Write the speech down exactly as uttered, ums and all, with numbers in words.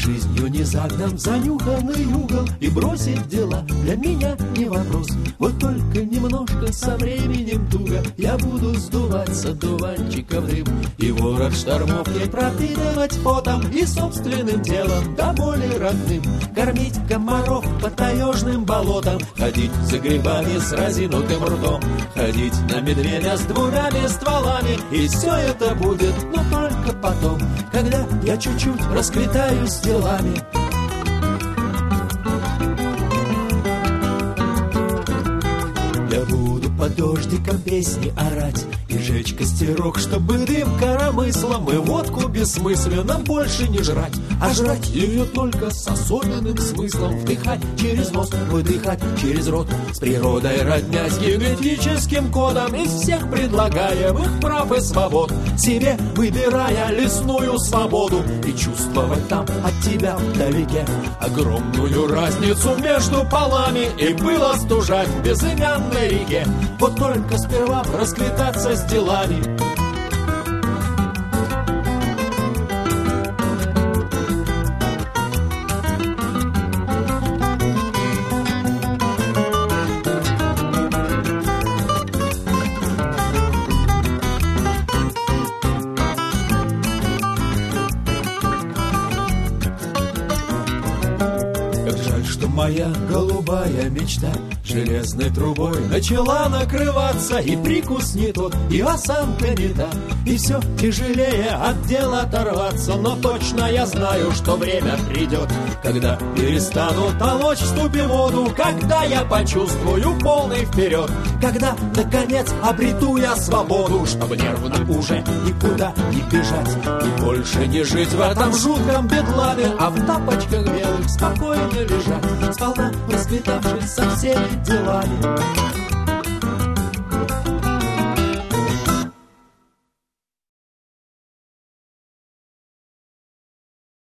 жизнью не загнан в занюханный угол, и бросить дела для меня не вопрос. Вот только немножко со временем туго я буду сдувать с одуванчиков дым, и ворот штормовки пропитывать потом и собственным телом до боли родным, кормить комаров по таежным болотам, ходить за грибами с разинутым ртом, ходить на медведя с двумя стволами. И все это будет, но только потом, когда я чуть-чуть расквитаю с делами. Я буду под дождиком песни орать и жечь костерок, чтобы дым коромыслом и водку бессмысленно больше не жрать, а жрать ее только с особенным смыслом. Вдыхать через нос, выдыхать через рот, с природой роднясь генетическим кодом, из всех предлагаемых прав и свобод себе выбирая лесную свободу, и чувствовать там от тебя вдалеке огромную разницу между полами, и было стужать в безымянной реке. Вот только сперва расквитаться с делами. Моя голубая мечта железной трубой начала накрываться, и прикус не тот, и осанка не та, и все тяжелее от дела оторваться. Но точно я знаю, что время придет, когда перестану толочь в ступе воду, когда я почувствую полный вперед, когда, наконец, обрету я свободу, чтобы нервно уже никуда не бежать и больше не жить в этом жутком бедламе, а в тапочках белых спокойно лежать, сполна расквитавшись со всеми делами.